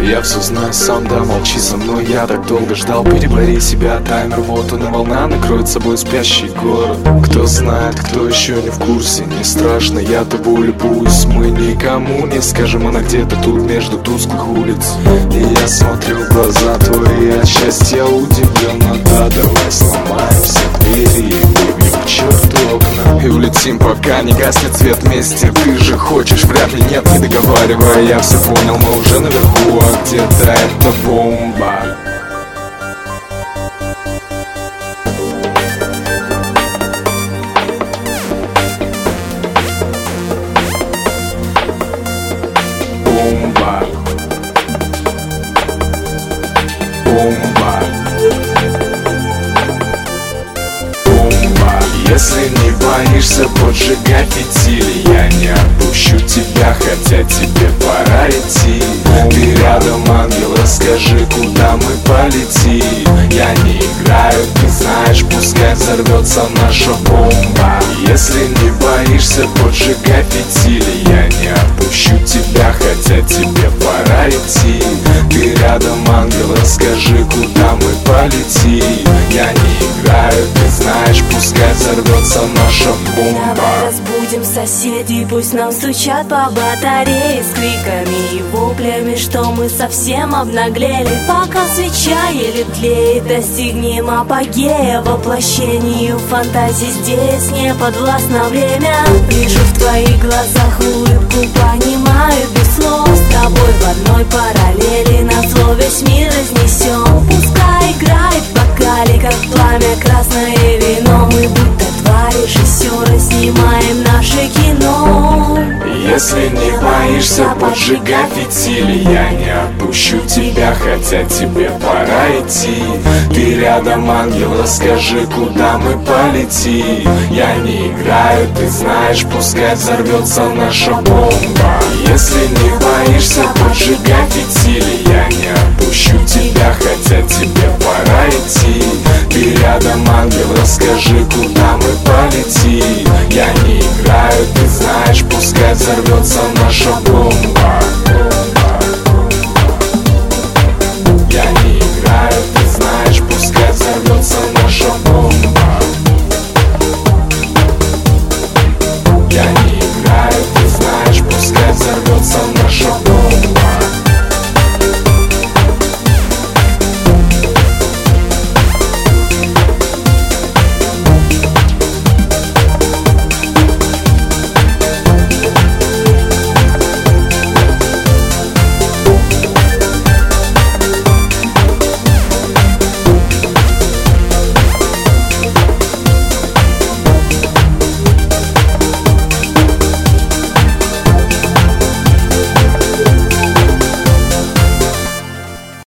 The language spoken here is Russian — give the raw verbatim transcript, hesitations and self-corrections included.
Я все знаю, сам, да, молчи со мной. Я так долго ждал, перебори себя. Таймер, вот он и волна накроет собой спящий город. Кто знает, кто еще не в курсе, не страшно, я тобой любуюсь. Мы никому не скажем, она где-то тут между тусклых улиц. И я смотрю в глаза твои, от счастья удивлен. Да, давай сломаем все двери и выбьем к черту окна. И улетим, пока не гаснет свет вместе. Ты же хочешь, вряд ли, нет, не договаривай. Я все понял, мы уже наверху, а где-то это бомба. Бомба. Бомба. Бомба. Если не боишься поджигать фитили, я не отпущу тебя, хотя тебе пора идти. Ты рядом, ангел, расскажи, куда мы полетим. Я не играю, ты знаешь, пускай взорвется наша бомба. Если не боишься поджигать фитили, я не отпущу тебя, хотя тебе пора идти. Ты рядом, ангел, расскажи, куда мы полетим. Я не играю, ты знаешь, пускай взорвется наша бомба. Давай разбудим соседей, пусть нам стучат по батарее с криками и воплями, что мы совсем обнаглели. Пока свеча еле тлеет, достигнем апогея. Воплощению фантазий здесь не подвластно время. Вижу в твоих глазах улыбку, понимаю без слов. С тобой в одной параллели, назло весь мир разнесем. Пускай играет в бокале, как пламя, красное вино. Мы будто два режиссера снимаем наше кино. Если не боишься поджигать фитили, я не отпущу тебя, хотя тебе пора идти. Ты рядом, ангел, расскажи, куда мы полетим. Я не играю, ты знаешь, пускай взорвется наша бомба. Если не боишься поджигать фитили, я не отпущу тебя, хотя тебе пора идти. Ты рядом, ангел, расскажи, куда мы полетим. Я не играю, ты знаешь, пускай взорвется наша бомба.